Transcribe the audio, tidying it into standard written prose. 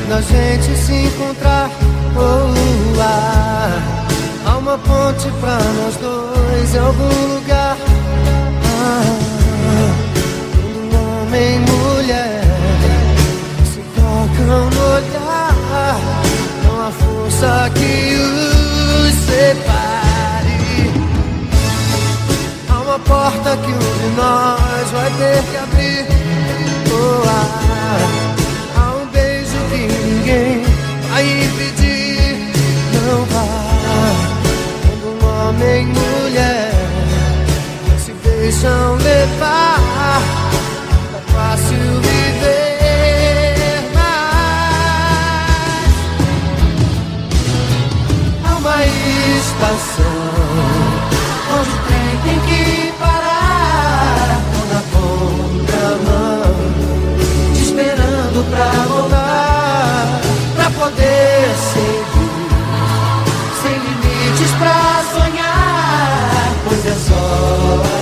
quando a gente se encontrar, há uma ponte pra nós dois em algum lugar. Quando homem e mulher se tocam no olhar, não há força que os separe. Há uma porta que um de nós vai ter que abrir. Há um beijo que ninguém vai impedir. Não vá. Quando um homem e mulher se deixam levar, é fácil viver, mas há uma estação onde o trem tem que parar, na contramão, te esperando pra voltar, pra poder seguir, sem limites pra sonhar, pois é só